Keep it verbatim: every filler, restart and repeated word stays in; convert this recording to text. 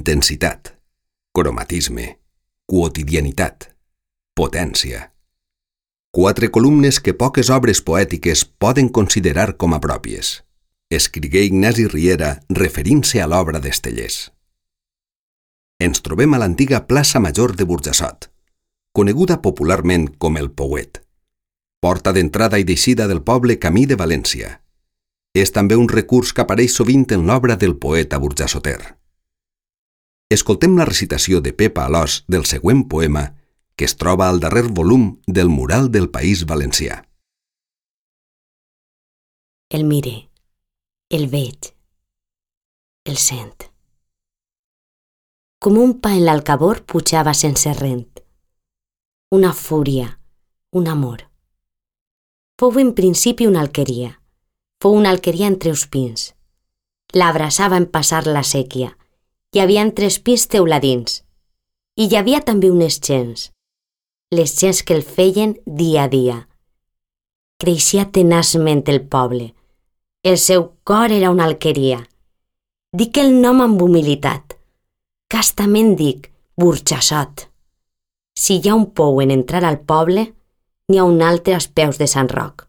intensitat, cromatisme, quotidianitat, potència. Quatre columnes que poques obres poètiques poden considerar com a pròpies. Escrigué Ignasi Riera referint-se a l'obra d'Estellés. Ens trobem a l'antiga plaça Major de Burjassot, coneguda popularment com el Pouet, porta d'entrada i d'eixida del poble Camí de València. És també un recurs que apareix sovint en l'obra del poeta burjassoter. Escoltem la recitació de Pepa Alòs del següent poema que es troba al darrer volum del Mural del País Valencià. El mire, el veig, el sent. Com un pa en l'alcabor pujava sense rent. Una fúria, un amor. Fou en principi una alqueria. Fou una alqueria entre els pins. L'abraçava en passar la sèquia. Hi havia tres pins teuladins. I hi havia també unes gens. Les gens que el feien dia a dia. Creixia tenaçment el poble. El seu cor era una alqueria. Dic el nom amb humilitat. Castament dic Burjassot. Si hi ha un pou en entrar al poble, n'hi ha un altre als peus de Sant Roc.